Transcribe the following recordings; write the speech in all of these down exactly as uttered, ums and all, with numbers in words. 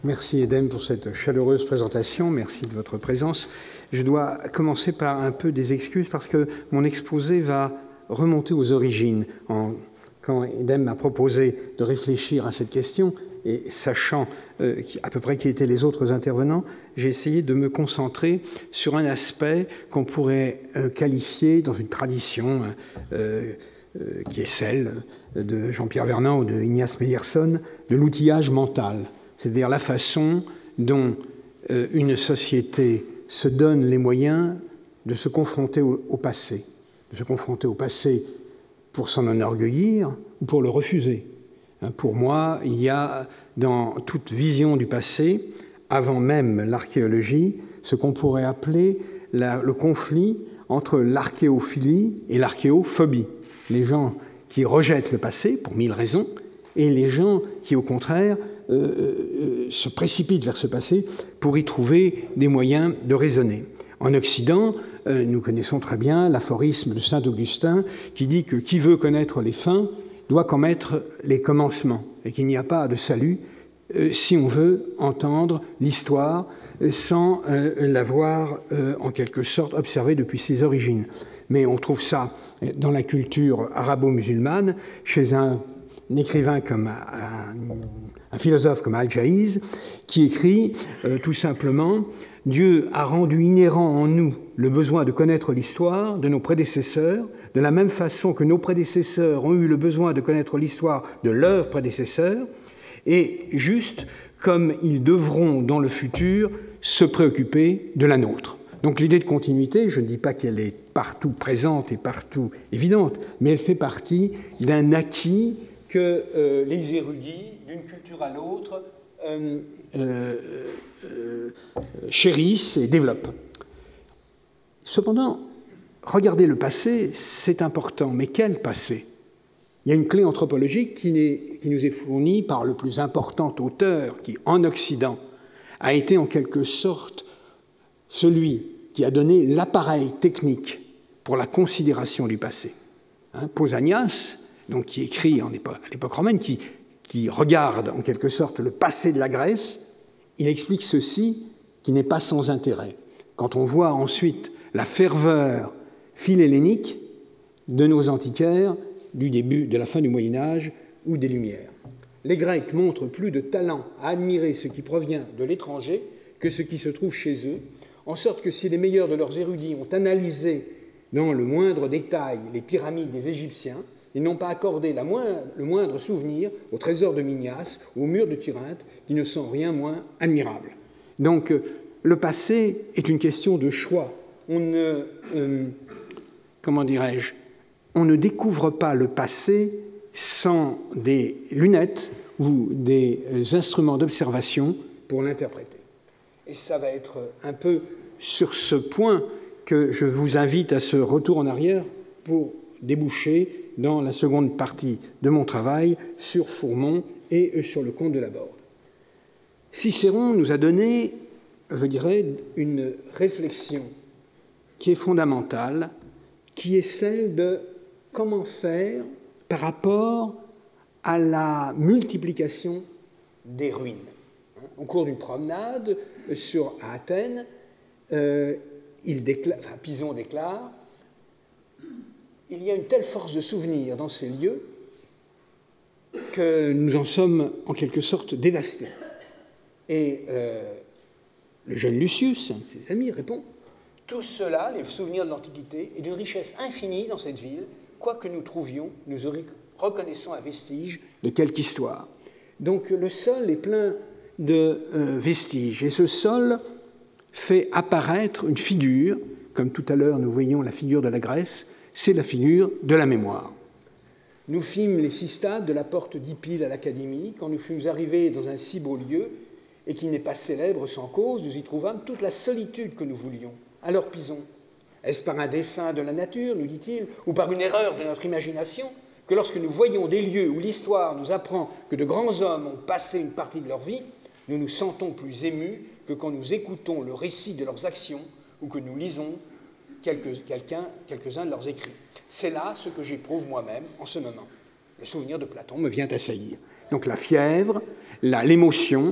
Merci Edem pour cette chaleureuse présentation, merci de votre présence. Je dois commencer par un peu des excuses parce que mon exposé va remonter aux origines. En, quand Edem m'a proposé de réfléchir à cette question, et sachant euh, à peu près qui étaient les autres intervenants, j'ai essayé de me concentrer sur un aspect qu'on pourrait euh, qualifier dans une tradition euh, euh, qui est celle de Jean-Pierre Vernant ou de Ignace Meyerson, de l'outillage mental. C'est-à-dire la façon dont euh, une société se donne les moyens de se confronter au, au passé, de se confronter au passé pour s'en enorgueillir ou pour le refuser. Hein, pour moi, il y a dans toute vision du passé, avant même l'archéologie, ce qu'on pourrait appeler la, le conflit entre l'archéophilie et l'archéophobie. Les gens qui rejettent le passé pour mille raisons et les gens qui, au contraire, Euh, euh, se précipitent vers ce passé pour y trouver des moyens de raisonner. En Occident, euh, nous connaissons très bien l'aphorisme de saint Augustin qui dit que qui veut connaître les fins doit connaître les commencements et qu'il n'y a pas de salut euh, si on veut entendre l'histoire euh, sans euh, l'avoir euh, en quelque sorte observée depuis ses origines. Mais on trouve ça dans la culture arabo-musulmane chez un un écrivain comme un, un philosophe comme Al-Jahiz, qui écrit euh, tout simplement « Dieu a rendu inhérent en nous le besoin de connaître l'histoire de nos prédécesseurs, de la même façon que nos prédécesseurs ont eu le besoin de connaître l'histoire de leurs prédécesseurs, et juste comme ils devront dans le futur se préoccuper de la nôtre. » Donc l'idée de continuité, je ne dis pas qu'elle est partout présente et partout évidente, mais elle fait partie d'un acquis que euh, les érudits, d'une culture à l'autre, euh, euh, euh, chérissent et développent. Cependant, regarder le passé, c'est important, mais quel passé? Il y a une clé anthropologique qui, n'est, qui nous est fournie par le plus important auteur qui, en Occident, a été en quelque sorte celui qui a donné l'appareil technique pour la considération du passé. Hein, Pausanias, donc qui écrit en époque, à l'époque romaine, qui, qui regarde en quelque sorte le passé de la Grèce, il explique ceci qui n'est pas sans intérêt. Quand on voit ensuite la ferveur philhellénique de nos antiquaires du début, de la fin du Moyen-Âge ou des Lumières. Les Grecs montrent plus de talent à admirer ce qui provient de l'étranger que ce qui se trouve chez eux, en sorte que si les meilleurs de leurs érudits ont analysé dans le moindre détail les pyramides des Égyptiens, ils n'ont pas accordé la moindre, le moindre souvenir au trésor de Minas, au mur de Turin, qui ne sont rien moins admirables. Donc, le passé est une question de choix. On ne, euh, comment dirais-je, on ne découvre pas le passé sans des lunettes ou des instruments d'observation pour l'interpréter. Et ça va être un peu sur ce point que je vous invite à ce retour en arrière pour déboucher dans la seconde partie de mon travail sur Fourmont et sur le comte de Laborde. Cicéron nous a donné, je dirais, une réflexion qui est fondamentale, qui est celle de comment faire par rapport à la multiplication des ruines. Au cours d'une promenade sur, à Athènes, euh, il déclare, enfin, Pison déclare il y a une telle force de souvenir dans ces lieux que nous en sommes en quelque sorte dévastés. Et euh, le jeune Lucius, un de ses amis, répond « Tout cela, les souvenirs de l'Antiquité, est d'une richesse infinie dans cette ville, quoi que nous trouvions, nous reconnaissons un vestige de quelque histoire. » Donc le sol est plein de euh, vestiges, et ce sol fait apparaître une figure, comme tout à l'heure nous voyions la figure de la Grèce, c'est la figure de la mémoire. Nous fîmes les six stades de la porte d'Hippile à l'Académie, quand nous fûmes arrivés dans un si beau lieu, et qui n'est pas célèbre sans cause, nous y trouvâmes toute la solitude que nous voulions. Alors Pison, est-ce par un dessein de la nature, nous dit-il, ou par une erreur de notre imagination, que lorsque nous voyons des lieux où l'histoire nous apprend que de grands hommes ont passé une partie de leur vie, nous nous sentons plus émus que quand nous écoutons le récit de leurs actions ou que nous lisons Quelques, quelqu'un, quelques-uns de leurs écrits. C'est là ce que j'éprouve moi-même en ce moment. Le souvenir de Platon me vient assaillir. Donc la fièvre, la, l'émotion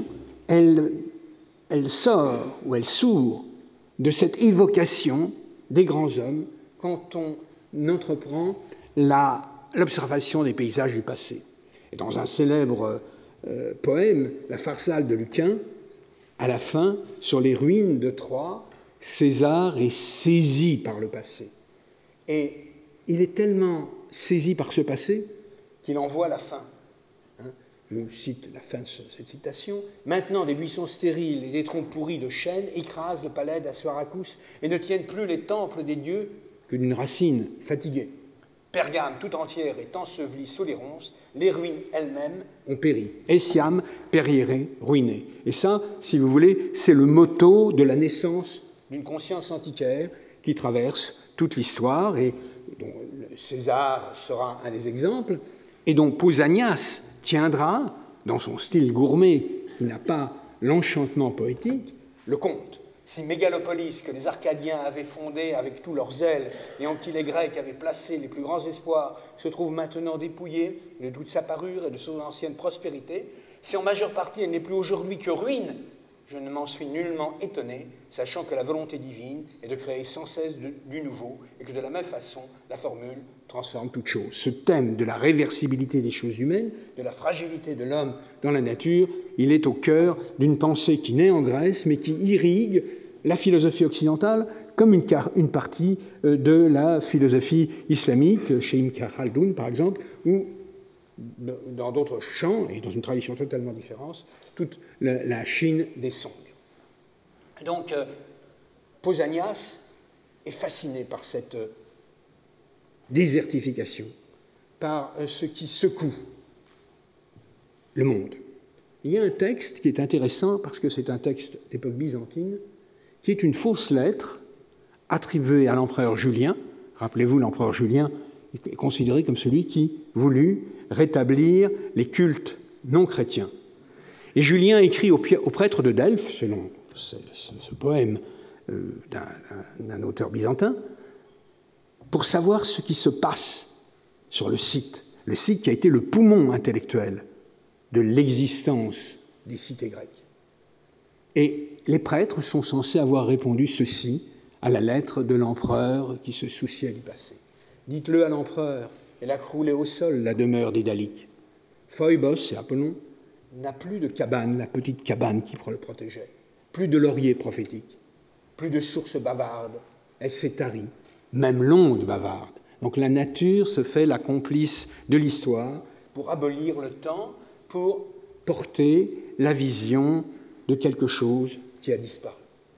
elle, elle sort ou elle sourd de cette évocation des grands hommes quand on entreprend l'observation des paysages du passé. Et dans un célèbre euh, poème, La Pharsale de Lucain, à la fin, sur les ruines de Troie, César est saisi par le passé. Et il est tellement saisi par ce passé qu'il en voit la fin. Hein, je vous cite la fin de ce, cette citation. « Maintenant, des buissons stériles et des troncs pourris de chênes écrasent le palais d'Assuaracus et ne tiennent plus les temples des dieux que d'une racine fatiguée. Pergame tout entière est ensevelie sous les ronces, les ruines elles-mêmes ont péri. Essiam périerait ruiné. » Et ça, si vous voulez, c'est le motto de la naissance d'une conscience antiquaire qui traverse toute l'histoire et dont César sera un des exemples, et dont Pausanias tiendra, dans son style gourmet, qui n'a pas l'enchantement poétique, le compte. Si Mégalopolis, que les Arcadiens avaient fondée avec tout leur zèle et en qui les Grecs avaient placé les plus grands espoirs, se trouve maintenant dépouillée de toute sa parure et de son ancienne prospérité, si en majeure partie elle n'est plus aujourd'hui que ruine, je ne m'en suis nullement étonné, sachant que la volonté divine est de créer sans cesse de, du nouveau et que de la même façon, la formule transforme toute chose. Ce thème de la réversibilité des choses humaines, de la fragilité de l'homme dans la nature, il est au cœur d'une pensée qui naît en Grèce, mais qui irrigue la philosophie occidentale comme une, une partie de la philosophie islamique, chez Ibn Khaldoun par exemple, ou dans d'autres champs, et dans une tradition totalement différente, toute la, la Chine des Song. Donc, euh, Pausanias est fasciné par cette euh, désertification, par euh, ce qui secoue le monde. Il y a un texte qui est intéressant, parce que c'est un texte d'époque byzantine, qui est une fausse lettre attribuée à l'empereur Julien. Rappelez-vous, l'empereur Julien est considéré comme celui qui voulut rétablir les cultes non chrétiens. Et Julien écrit aux prêtres de Delphes, selon ce, ce, ce poème euh, d'un auteur byzantin, pour savoir ce qui se passe sur le site, le site qui a été le poumon intellectuel de l'existence des cités grecques. Et les prêtres sont censés avoir répondu ceci à la lettre de l'empereur qui se souciait du passé. Dites-le à l'empereur, elle a croulé au sol la demeure des Daliques. Phoebos, c'est Apollon, n'a plus de cabane, la petite cabane qui le protégeait, plus de laurier prophétique, plus de sources bavardes, elle s'est tarie, même l'onde bavarde. Donc la nature se fait la complice de l'histoire pour abolir le temps, pour porter la vision de quelque chose qui a disparu.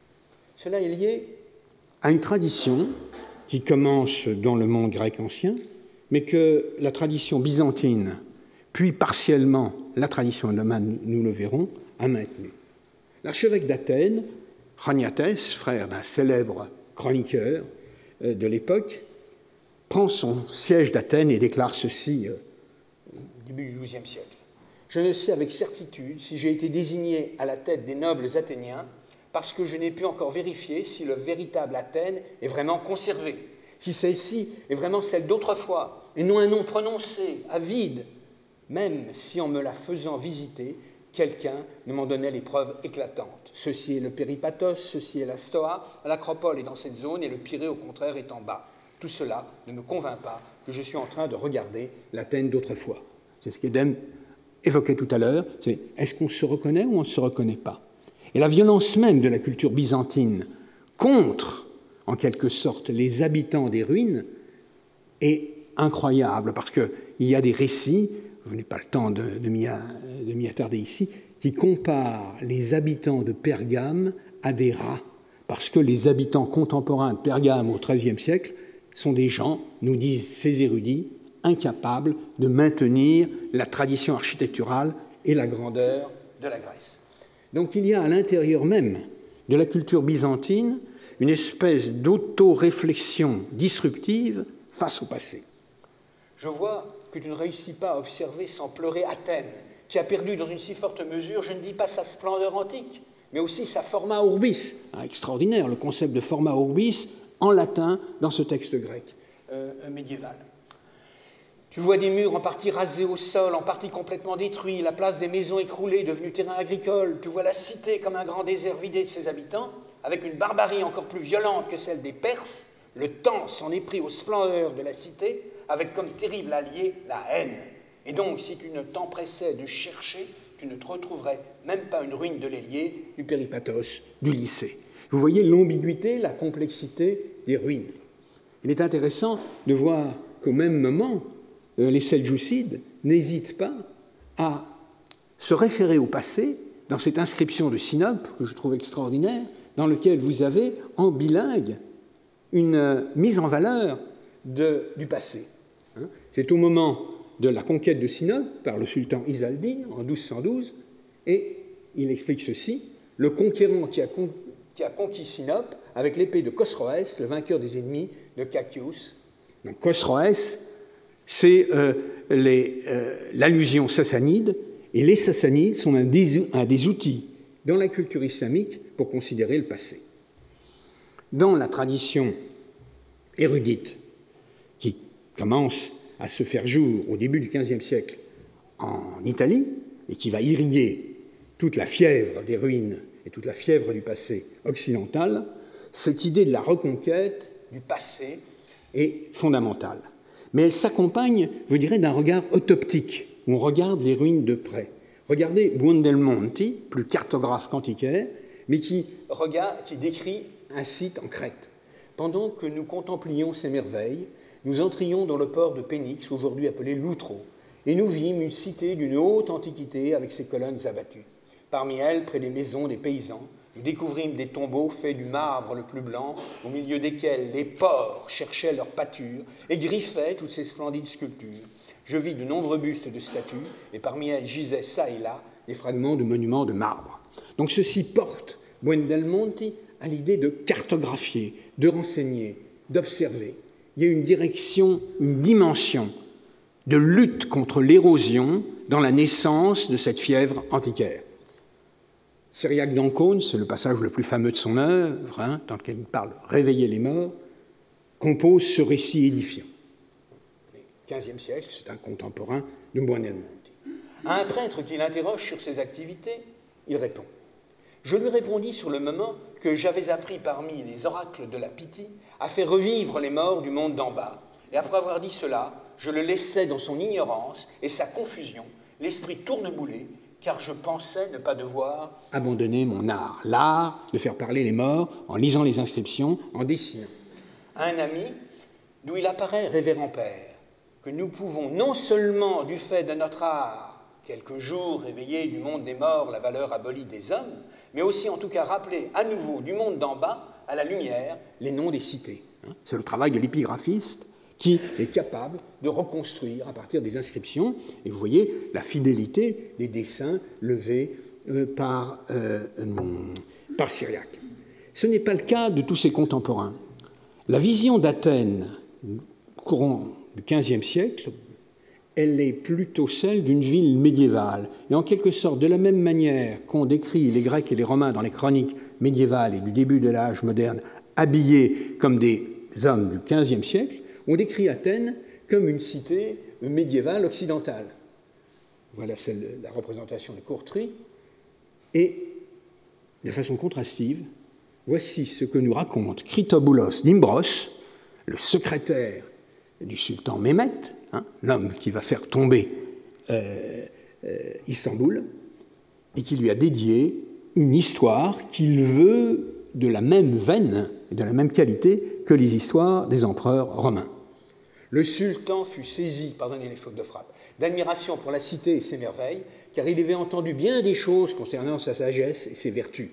Cela est lié à une tradition qui commence dans le monde grec ancien, mais que la tradition byzantine, puis partiellement la tradition ottomane, nous le verrons, a maintenu. L'archevêque d'Athènes, Choniates, frère d'un célèbre chroniqueur de l'époque, prend son siège d'Athènes et déclare ceci au début du douzième siècle. Je ne sais avec certitude si j'ai été désigné à la tête des nobles athéniens parce que je n'ai pu encore vérifier si le véritable Athènes est vraiment conservé, si celle-ci est vraiment celle d'autrefois, et non un nom prononcé, à vide, même si en me la faisant visiter, quelqu'un ne m'en donnait les preuves éclatantes. Ceci est le Péripathos, ceci est la Stoa, l'Acropole est dans cette zone et le Pirée au contraire est en bas. Tout cela ne me convainc pas que je suis en train de regarder l'Athènes d'autrefois. C'est ce qu'Édème évoquait tout à l'heure, c'est est-ce qu'on se reconnaît ou on ne se reconnaît pas? Et la violence même de la culture byzantine contre, en quelque sorte, les habitants des ruines est incroyable, parce qu'il y a des récits, je n'ai pas le temps de, de m'y attarder ici, qui comparent les habitants de Pergame à des rats, parce que les habitants contemporains de Pergame au treizième siècle sont des gens, nous disent ces érudits, incapables de maintenir la tradition architecturale et la grandeur de la Grèce. Donc il y a à l'intérieur même de la culture byzantine une espèce d'auto-réflexion disruptive face au passé. Je vois que tu ne réussis pas à observer sans pleurer Athènes, qui a perdu dans une si forte mesure, je ne dis pas sa splendeur antique, mais aussi sa forma urbis. Ah, extraordinaire, le concept de forma urbis en latin dans ce texte grec euh, médiéval. Tu vois des murs en partie rasés au sol, en partie complètement détruits, la place des maisons écroulées, devenue terrain agricole. Tu vois la cité comme un grand désert vidé de ses habitants, avec une barbarie encore plus violente que celle des Perses. Le temps s'en est pris aux splendeurs de la cité, avec comme terrible allié la haine. Et donc, si tu ne t'empressais de chercher, tu ne te retrouverais même pas une ruine de l'ailier, du péripathos, du lycée. Vous voyez l'ambiguïté, la complexité des ruines. Il est intéressant de voir qu'au même moment, les Seldjoucides n'hésitent pas à se référer au passé dans cette inscription de Sinope, que je trouve extraordinaire, dans lequel vous avez en bilingue une mise en valeur de, du passé. C'est au moment de la conquête de Sinope par le sultan Izaldine en douze cent douze, et il explique ceci: le conquérant qui a, con, qui a conquis Sinope avec l'épée de Khosroès, le vainqueur des ennemis de Cacius. Donc Khosroès, c'est euh, euh, l'allusion sassanide, et les Sassanides sont un des, un des outils dans la culture islamique pour considérer le passé. Dans la tradition érudite qui commence à se faire jour au début du quinzième siècle en Italie et qui va irriguer toute la fièvre des ruines et toute la fièvre du passé occidental, cette idée de la reconquête du passé est fondamentale. Mais elle s'accompagne, je dirais, d'un regard autoptique, où on regarde les ruines de près. Regardez Buondelmonti, plus cartographe qu'antiquaire, mais qui, regarde, qui décrit un site en Crète. Pendant que nous contemplions ces merveilles, nous entrions dans le port de Pénix, aujourd'hui appelé Loutro, et nous vîmes une cité d'une haute antiquité avec ses colonnes abattues. Parmi elles, près des maisons des paysans, nous découvrîmes des tombeaux faits du marbre le plus blanc, au milieu desquels les porcs cherchaient leur pâture et griffaient toutes ces splendides sculptures. Je vis de nombreux bustes de statues, et parmi elles gisaient çà et là des fragments de monuments de marbre. Donc ceci porte Buondelmonti à l'idée de cartographier, de renseigner, d'observer. Il y a une direction, une dimension de lutte contre l'érosion dans la naissance de cette fièvre antiquaire. Cyriaque d'Ancône, c'est le passage le plus fameux de son œuvre, hein, dans lequel il parle « réveiller les morts », compose ce récit édifiant. Au quinzième siècle, c'est un contemporain de Buondelmonti. À un prêtre qui l'interroge sur ses activités, il répond « Je lui répondis sur le moment que j'avais appris parmi les oracles de la Pythie à faire revivre les morts du monde d'en bas. Et après avoir dit cela, je le laissais dans son ignorance et sa confusion, l'esprit tourneboulé, car je pensais ne pas devoir abandonner mon art, l'art de faire parler les morts en lisant les inscriptions, en dessinant. » Un ami, d'où il apparaît, révérend père, que nous pouvons non seulement, du fait de notre art, quelques jours réveiller du monde des morts la valeur abolie des hommes, mais aussi en tout cas rappeler à nouveau du monde d'en bas, à la lumière, les noms des cités. C'est le travail de l'épigraphiste qui est capable de reconstruire à partir des inscriptions. Et vous voyez la fidélité des dessins levés euh, par, euh, par Cyriaque. Ce n'est pas le cas de tous ses contemporains. La vision d'Athènes, courant du quinzième siècle, elle est plutôt celle d'une ville médiévale. Et en quelque sorte, de la même manière qu'on décrit les Grecs et les Romains dans les chroniques médiévales et du début de l'âge moderne, habillés comme des hommes du quinzième siècle, on décrit Athènes comme une cité médiévale occidentale. Voilà celle, la représentation de Courtry. Et, de façon contrastive, voici ce que nous raconte Critoboulos d'Imbros, le secrétaire du sultan Mehmet, hein, l'homme qui va faire tomber euh, euh, Istanbul, et qui lui a dédié une histoire qu'il veut de la même veine et de la même qualité que les histoires des empereurs romains. Le sultan fut saisi, pardonnez les fautes de frappe, d'admiration pour la cité et ses merveilles, car il avait entendu bien des choses concernant sa sagesse et ses vertus.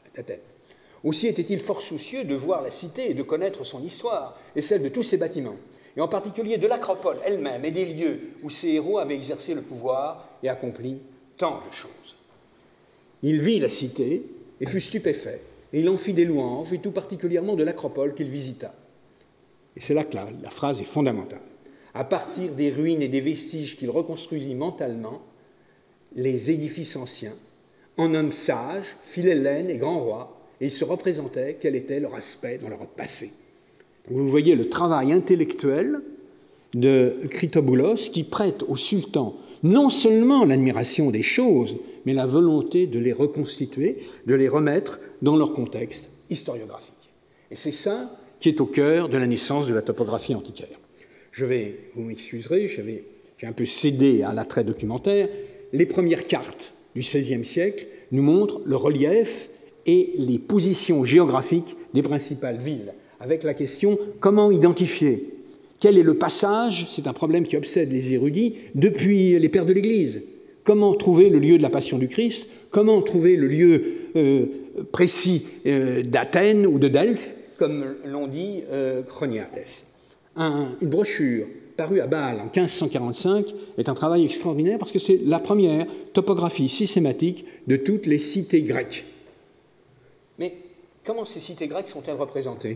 Aussi était-il fort soucieux de voir la cité et de connaître son histoire, et celle de tous ses bâtiments, et en particulier de l'acropole elle-même et des lieux où ses héros avaient exercé le pouvoir et accompli tant de choses. Il vit la cité et fut stupéfait, et il en fit des louanges, et tout particulièrement de l'acropole qu'il visita. Et c'est là que la, la phrase est fondamentale. À partir des ruines et des vestiges qu'il reconstruisit mentalement, les édifices anciens, en hommes sages, philhellènes et grands rois, et il se représentait quel était leur aspect dans leur passé. Donc vous voyez le travail intellectuel de Critoboulos qui prête au sultan non seulement l'admiration des choses, mais la volonté de les reconstituer, de les remettre dans leur contexte historiographique. Et c'est ça qui est au cœur de la naissance de la topographie antiquaire. Je vais, vous m'excuserez, j'avais, j'ai un peu cédé à l'attrait documentaire. Les premières cartes du seizième siècle nous montrent le relief et les positions géographiques des principales villes, avec la question comment identifier. Quel est le passage, c'est un problème qui obsède les érudits, depuis les pères de l'Église. Comment trouver le lieu de la Passion du Christ? Comment trouver le lieu euh, précis euh, d'Athènes ou de Delphes, comme l'ont dit euh, Chroniates. Un, une brochure parue à Bâle en quinze cent quarante-cinq est un travail extraordinaire parce que c'est la première topographie systématique de toutes les cités grecques. Mais comment ces cités grecques sont-elles représentées?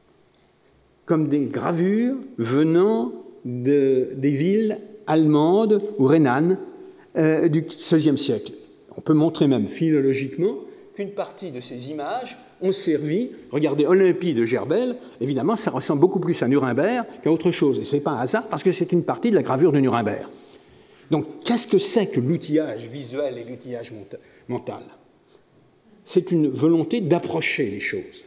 Comme des gravures venant de, des villes allemandes ou rhénanes euh, du seizième siècle. On peut montrer même philologiquement qu'une partie de ces images ont servi, regardez Olympie de Gerbel, évidemment ça ressemble beaucoup plus à Nuremberg qu'à autre chose, et ce n'est pas un hasard parce que c'est une partie de la gravure de Nuremberg. Donc qu'est-ce que c'est que l'outillage visuel et l'outillage mental? C'est une volonté d'approcher les choses.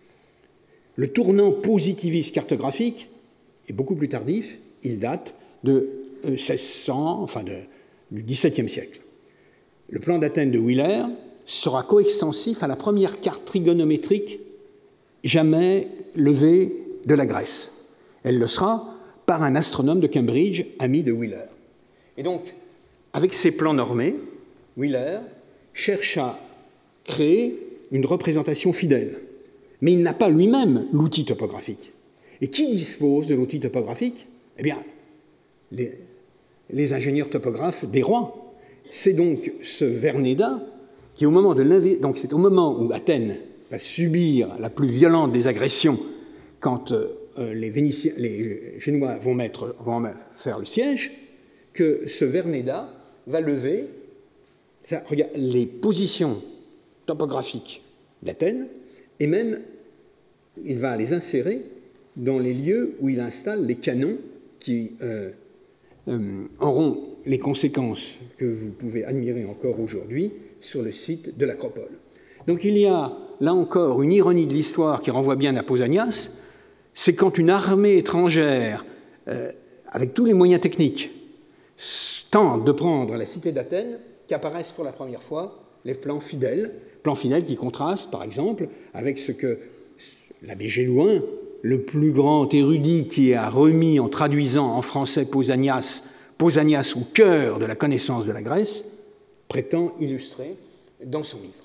Le tournant positiviste cartographique est beaucoup plus tardif, il date de seize cents, enfin de, du dix-septième siècle. Le plan d'Athènes de Wheeler sera coextensif à la première carte trigonométrique jamais levée de la Grèce. Elle le sera par un astronome de Cambridge, ami de Wheeler. Et donc, avec ces plans normés, Wheeler cherche à créer une représentation fidèle. Mais il n'a pas lui-même l'outil topographique. Et qui dispose de l'outil topographique? Eh bien, les, les ingénieurs topographes des rois. C'est donc ce Verneda qui, au moment de l'inv... donc c'est au moment où Athènes va subir la plus violente des agressions, quand euh, les, Vénitiens, les Génois vont, mettre, vont faire le siège, que ce Verneda va lever ça, regarde, les positions topographiques d'Athènes, et même il va les insérer dans les lieux où il installe les canons qui euh, euh, auront les conséquences que vous pouvez admirer encore aujourd'hui sur le site de l'Acropole. Donc il y a là encore une ironie de l'histoire qui renvoie bien à Pausanias, c'est quand une armée étrangère, euh, avec tous les moyens techniques, tente de prendre la cité d'Athènes, qu'apparaissent pour la première fois les plans fidèles, plans fidèles qui contrastent par exemple avec ce que l'abbé Gélouin, le plus grand érudit qui a remis en traduisant en français Pausanias, Pausanias au cœur de la connaissance de la Grèce, prétend illustrer dans son livre.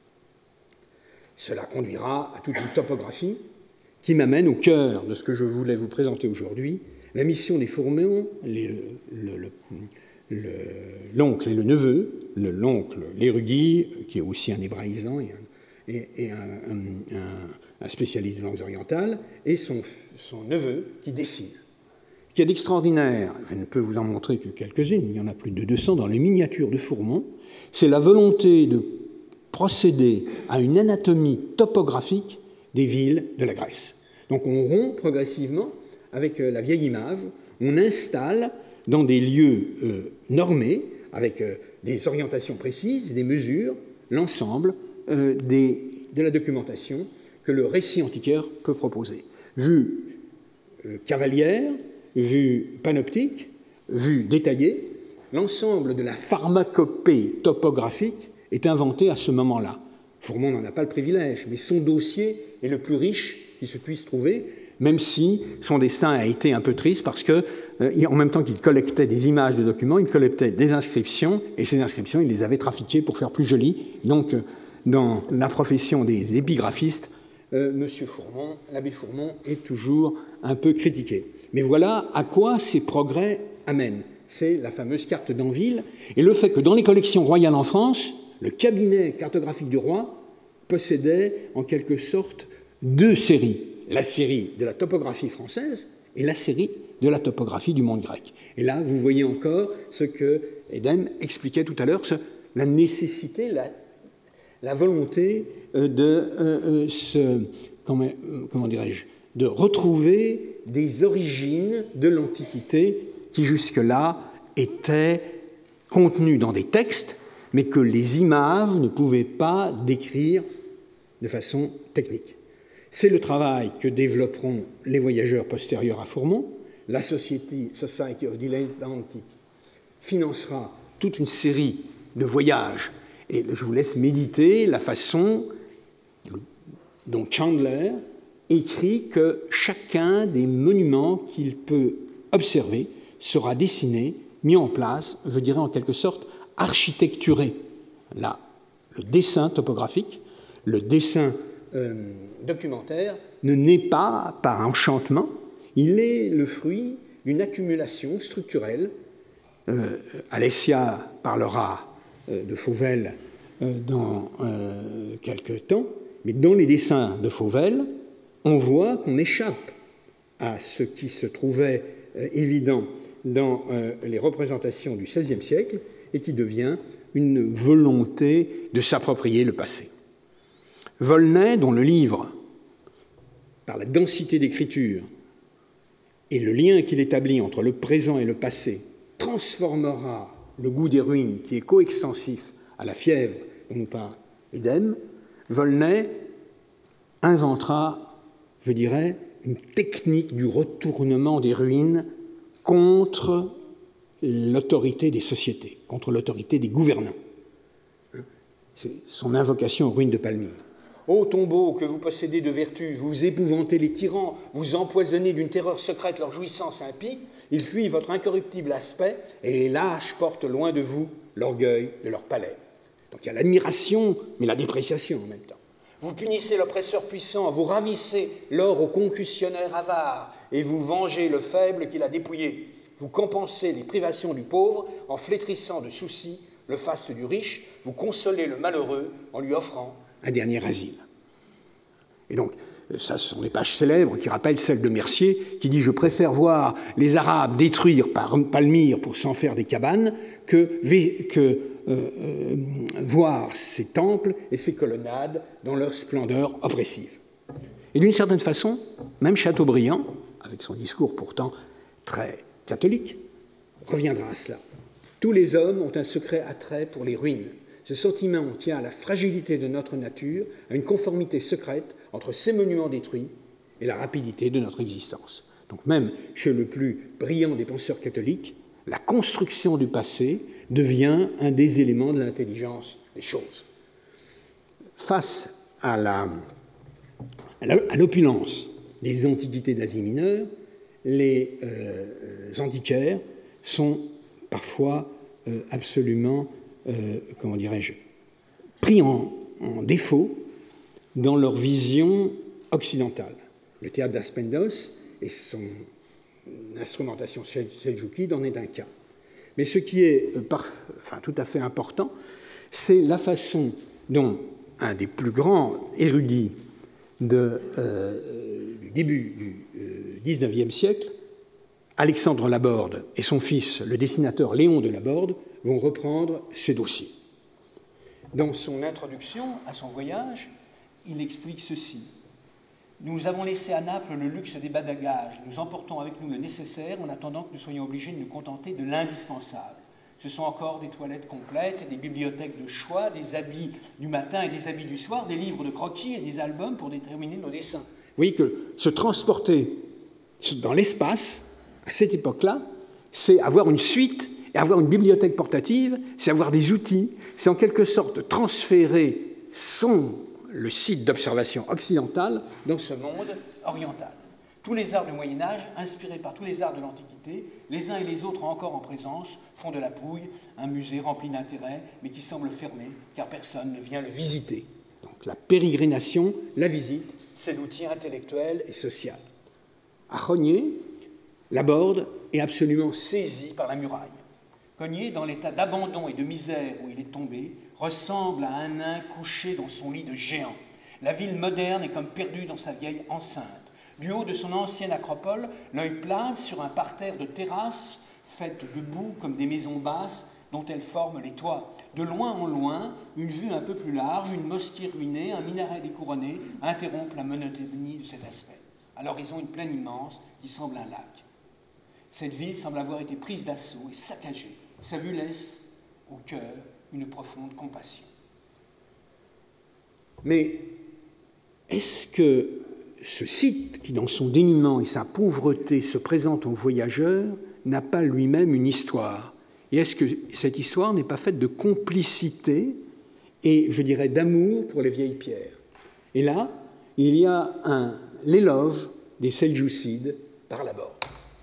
Cela conduira à toute une topographie qui m'amène au cœur de ce que je voulais vous présenter aujourd'hui, la mission des Fourmont, l'oncle et le neveu, l'oncle, l'érudit, qui est aussi un hébraïsant et un, et, et un, un, un spécialiste de langues orientales, et son, son neveu qui dessine. Ce qu'il y a d'extraordinaire, je ne peux vous en montrer que quelques-unes, il y en a plus de deux cents dans les miniatures de Fourmont, c'est la volonté de procéder à une anatomie topographique des villes de la Grèce. Donc on rompt progressivement avec la vieille image, on installe dans des lieux euh, normés, avec euh, des orientations précises, des mesures, l'ensemble euh, des, de la documentation que le récit antiquaire peut proposer. Vue euh, cavalière, vue panoptique, vue détaillée, l'ensemble de la pharmacopée topographique est inventé à ce moment-là. Fourmont n'en a pas le privilège, mais son dossier est le plus riche qui se puisse trouver, même si son destin a été un peu triste parce que, euh, en même temps qu'il collectait des images de documents, il collectait des inscriptions, et ces inscriptions, il les avait trafiquées pour faire plus jolies. Donc, euh, dans la profession des épigraphistes, euh, M. Fourmont, l'abbé Fourmont, est toujours un peu critiqué. Mais voilà à quoi ces progrès amènent. C'est la fameuse carte d'Anville, et le fait que dans les collections royales en France, le cabinet cartographique du roi possédait en quelque sorte deux séries. La série de la topographie française et la série de la topographie du monde grec. Et là, vous voyez encore ce que Edem expliquait tout à l'heure, la nécessité, la, la volonté de euh, ce, comment, comment dirais-je, de retrouver des origines de l'Antiquité qui jusque-là étaient contenues dans des textes, mais que les images ne pouvaient pas décrire de façon technique. C'est le travail que développeront les voyageurs postérieurs à Fourmont. La Society, Society of Dilettanti financera toute une série de voyages. Et je vous laisse méditer la façon dont Chandler écrit que chacun des monuments qu'il peut observer sera dessiné, mis en place, je dirais en quelque sorte architecturé. Là, le dessin topographique, le dessin euh, documentaire ne naît pas par enchantement, il est le fruit d'une accumulation structurelle. Euh, Alessia parlera euh, de Fauvel euh, dans euh, quelques temps, mais dans les dessins de Fauvel, on voit qu'on échappe à ce qui se trouvait euh, évident dans euh, les représentations du seizième siècle et qui devient une volonté de s'approprier le passé. Volney, dont le livre, par la densité d'écriture et le lien qu'il établit entre le présent et le passé, transformera le goût des ruines qui est coextensif à la fièvre dont nous parle Edem, Volney inventera, je dirais, une technique du retournement des ruines contre l'autorité des sociétés, contre l'autorité des gouvernants. C'est son invocation aux ruines de Palmyre. Ô tombeau que vous possédez de vertu, vous épouvantez les tyrans, vous empoisonnez d'une terreur secrète leur jouissance impie, ils fuient votre incorruptible aspect et les lâches portent loin de vous l'orgueil de leur palais. Donc il y a l'admiration, mais la dépréciation en même temps. Vous punissez l'oppresseur puissant, vous ravissez l'or au concussionnaire avare et vous vengez le faible qui l'a dépouillé. Vous compensez les privations du pauvre en flétrissant de soucis le faste du riche, vous consolez le malheureux en lui offrant un dernier asile. Et donc, ça, ce sont les pages célèbres qui rappellent celle de Mercier, qui dit « Je préfère voir les Arabes détruire par Palmyre pour s'en faire des cabanes que, que euh, euh, voir ces temples et ces colonnades dans leur splendeur oppressive. » Et d'une certaine façon, même Chateaubriand, avec son discours pourtant très catholique, reviendra à cela. Tous les hommes ont un secret attrait pour les ruines. Ce sentiment tient à la fragilité de notre nature, à une conformité secrète entre ces monuments détruits et la rapidité de notre existence. Donc même chez le plus brillant des penseurs catholiques, la construction du passé devient un des éléments de l'intelligence des choses. Face à, la, à l'opulence des antiquités d'Asie mineure, les euh, antiquaires sont parfois euh, absolument Euh, comment dirais-je, pris en, en défaut dans leur vision occidentale. Le théâtre d'Aspendos et son instrumentation seljouki en est un cas. Mais ce qui est euh, par, enfin, tout à fait important, c'est la façon dont un des plus grands érudits de, euh, du début du euh, dix-neuvième siècle, Alexandre Laborde et son fils, le dessinateur Léon de Laborde, vont reprendre ces dossiers. Dans son introduction à son voyage, il explique ceci. Nous avons laissé à Naples le luxe des badagages. Nous emportons avec nous le nécessaire en attendant que nous soyons obligés de nous contenter de l'indispensable. Ce sont encore des toilettes complètes, des bibliothèques de choix, des habits du matin et des habits du soir, des livres de croquis et des albums pour déterminer nos dessins. Vous voyez que se transporter dans l'espace, à cette époque-là, c'est avoir une suite et avoir une bibliothèque portative, c'est avoir des outils, c'est en quelque sorte transférer son, le site d'observation occidental dans ce monde oriental. Tous les arts du Moyen-Âge, inspirés par tous les arts de l'Antiquité, les uns et les autres encore en présence, font de la Pouille un musée rempli d'intérêt, mais qui semble fermé, car personne ne vient le visiter. Donc la pérégrination, la visite, c'est l'outil intellectuel et social. À Rogné, Laborde est absolument saisi par la muraille. Cogné, dans l'état d'abandon et de misère où il est tombé, ressemble à un nain couché dans son lit de géant. La ville moderne est comme perdue dans sa vieille enceinte. Du haut de son ancienne acropole, l'œil plane sur un parterre de terrasses faites de boue comme des maisons basses dont elles forment les toits. De loin en loin, une vue un peu plus large, une mosquée ruinée, un minaret découronné interrompent la monotonie de cet aspect. À l'horizon, une plaine immense qui semble un lac. Cette ville semble avoir été prise d'assaut et saccagée. Sa vue laisse au cœur une profonde compassion. Mais est-ce que ce site, qui dans son dénuement et sa pauvreté se présente aux voyageurs, n'a pas lui-même une histoire? Et est-ce que cette histoire n'est pas faite de complicité et, je dirais, d'amour pour les vieilles pierres? Et là, il y a un, l'éloge des Seljoucides par la Borde.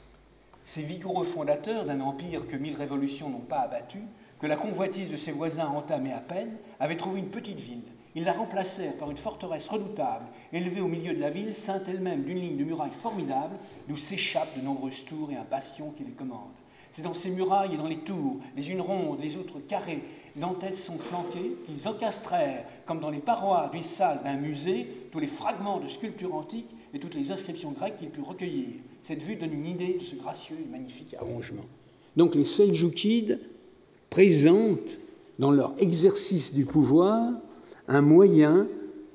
Ces vigoureux fondateurs d'un empire que mille révolutions n'ont pas abattu, que la convoitise de ses voisins entamait à peine, avaient trouvé une petite ville. Ils la remplacèrent par une forteresse redoutable, élevée au milieu de la ville, ceinte elle-même d'une ligne de murailles formidable, d'où s'échappent de nombreuses tours et un bastion qui les commande. C'est dans ces murailles et dans les tours, les unes rondes, les autres carrées, dont elles sont flanquées, qu'ils encastrèrent, comme dans les parois d'une salle d'un musée, tous les fragments de sculptures antiques et toutes les inscriptions grecques qu'ils purent recueillir. Cette vue donne une idée de ce gracieux et magnifique arrangement. Donc les Seljoukides présentent, dans leur exercice du pouvoir, un moyen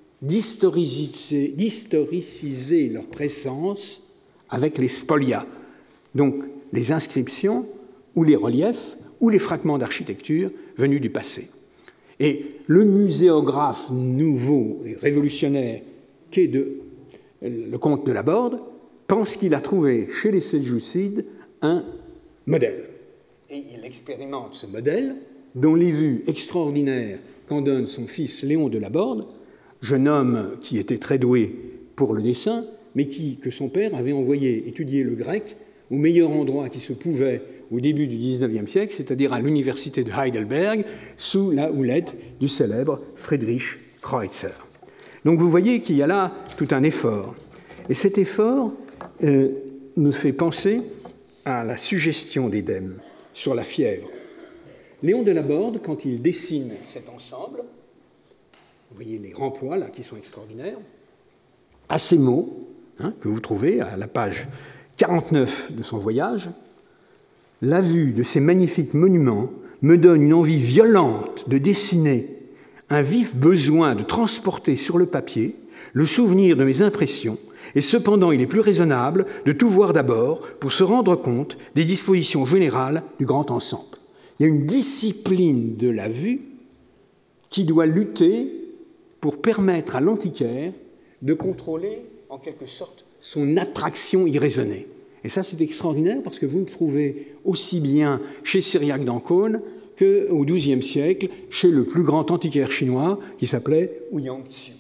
d'historiciser, d'historiciser leur présence avec les spolia, donc les inscriptions ou les reliefs ou les fragments d'architecture venus du passé. Et le muséographe nouveau et révolutionnaire qu'est de, le comte de la Borde pense qu'il a trouvé chez les Seljoucides un modèle. Et il expérimente ce modèle dont les vues extraordinaires qu'en donne son fils Léon de la Borde, jeune homme qui était très doué pour le dessin, mais qui, que son père avait envoyé étudier le grec au meilleur endroit qui se pouvait au début du dix-neuvième siècle, c'est-à-dire à l'université de Heidelberg, sous la houlette du célèbre Friedrich Kreutzer. Donc vous voyez qu'il y a là tout un effort. Et cet effort euh, nous fait penser à la suggestion d'Édème sur la fièvre. Léon de la Borde, quand il dessine cet ensemble, vous voyez les rempois là qui sont extraordinaires, à ces mots, hein, que vous trouvez à la page quarante-neuf de son voyage, « La vue de ces magnifiques monuments me donne une envie violente de dessiner, un vif besoin de transporter sur le papier le souvenir de mes impressions, et cependant il est plus raisonnable de tout voir d'abord pour se rendre compte des dispositions générales du grand ensemble. » Il y a une discipline de la vue qui doit lutter pour permettre à l'antiquaire de contrôler, en quelque sorte, son attraction irraisonnée. Et ça, c'est extraordinaire parce que vous le trouvez aussi bien chez Cyriaque d'Ancône qu'au douzième siècle, chez le plus grand antiquaire chinois qui s'appelait Ouyang Tzu.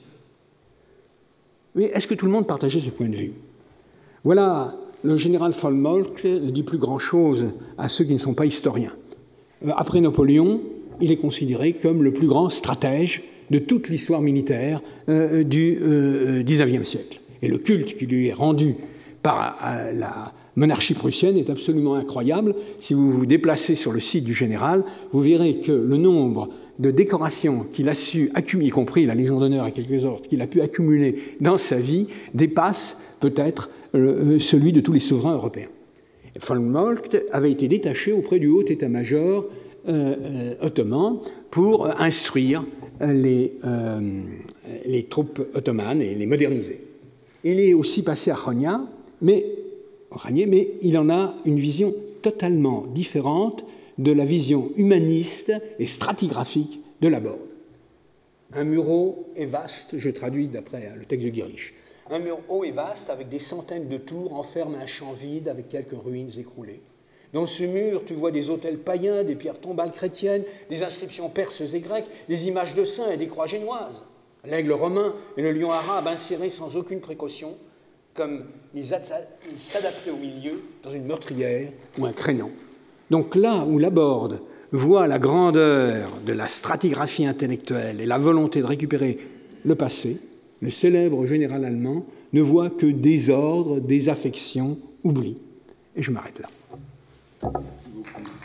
Mais est-ce que tout le monde partageait ce point de vue? Voilà, le général von Moltke ne dit plus grand-chose à ceux qui ne sont pas historiens. Après Napoléon, il est considéré comme le plus grand stratège de toute l'histoire militaire euh, du euh, dix-neuvième siècle. Et le culte qui lui est rendu par euh, la monarchie prussienne est absolument incroyable. Si vous vous déplacez sur le site du général, vous verrez que le nombre de décorations qu'il a su accumuler, y compris la Légion d'honneur à quelques autres, qu'il a pu accumuler dans sa vie, dépasse peut-être euh, celui de tous les souverains européens. Von Moltke avait été détaché auprès du haut état-major euh, euh, ottoman pour euh, instruire euh, les, euh, les troupes ottomanes et les moderniser. Il est aussi passé à Konya, mais, mais il en a une vision totalement différente de la vision humaniste et stratigraphique de la Borde. Un mur haut et vaste, je traduis d'après le texte de Guirich. Un mur haut et vaste, avec des centaines de tours, enferme un champ vide avec quelques ruines écroulées. Dans ce mur, tu vois des autels païens, des pierres tombales chrétiennes, des inscriptions perses et grecques, des images de saints et des croix génoises. L'aigle romain et le lion arabe insérés sans aucune précaution, comme ils s'adaptaient au milieu dans une meurtrière ou un créneau. Donc là où la Borde voit la grandeur de la stratigraphie intellectuelle et la volonté de récupérer le passé, le célèbre général allemand ne voit que désordre, désaffection, oubli. Et je m'arrête là. Merci beaucoup.